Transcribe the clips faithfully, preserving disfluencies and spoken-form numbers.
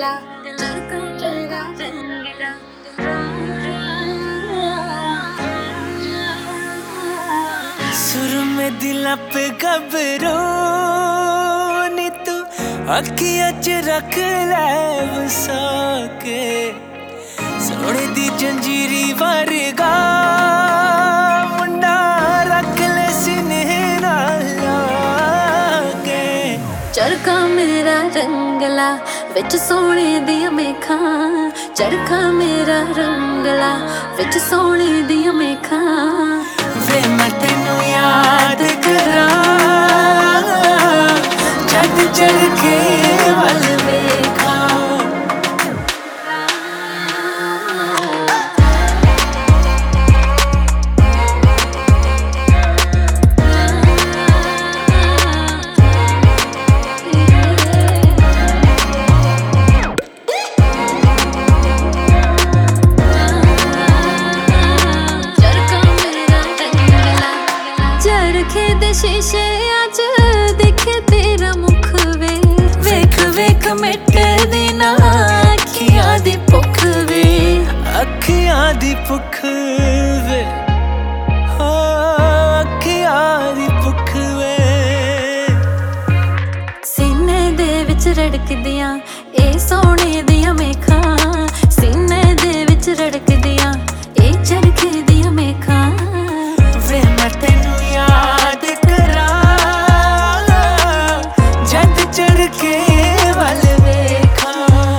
रंगला चरखा रंगला सुर में दिल पे घबरो नी तू अखियां च रख ले वसा के सोने दी जंजीरी वर्गा मुंडा रख ले सीने नाल लाके चरखा मेरा रंगला विच सोने दियां मेखां चरखा मेरा रंगला विच सोने दियां मेखां वे मैं तेनू याद करा जद चरखे वल वेखा चरखे दे शीशे अज देखे तेरा मुख वे वेख वेख मिट दी ना अखियां दी भुख वे अखियां दी भुख वे हो अखियां दी भुख वे सीने दे विच रड़कदियां ए सोने दियां मेखां सीने दे विच रड़कदियां ए चरखे दियां मेखां वे मैं तेनू याद करा जद चरखे वल वेखा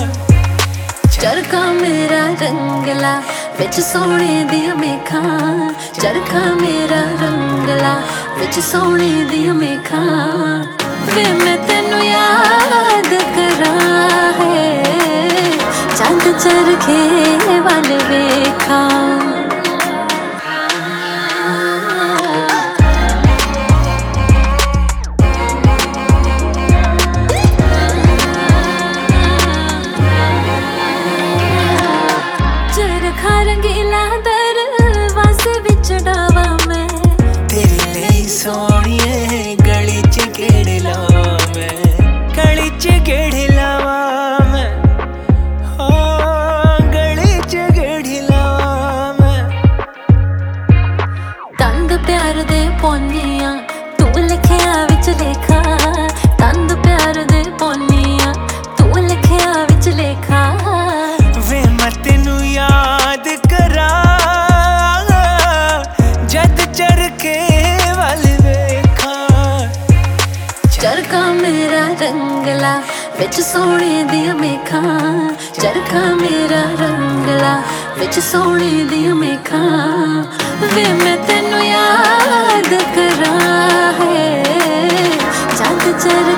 चरखा मेरा रंगला विच सोने दियां मेखां चरखा मेरा रंगला विच सोने दियां मेखां वे मैं तेनू याद करा है चंद चरखे वल वेखा चरखा रंगीला दरवाजे विच डावा मैं तेरे लिए सोहणिए गली च गेड़े लावा मैं गली च गेड़े लावा मैं हो गली च गेड़े लावा मैं तंद प्यार दे पौनियां तू लिखिया विच लेखा तंद प्यार दे पौनियां तू लिखिया विच लेखा वे मैं तेनू याद करा जद चरखे वल वेखा चरखा मेरा रंगला विच सोने दियां मेखां चरखा मेरा रंगला विच सोने दियां मेखां वे मैं तेनू याद करा है जद चर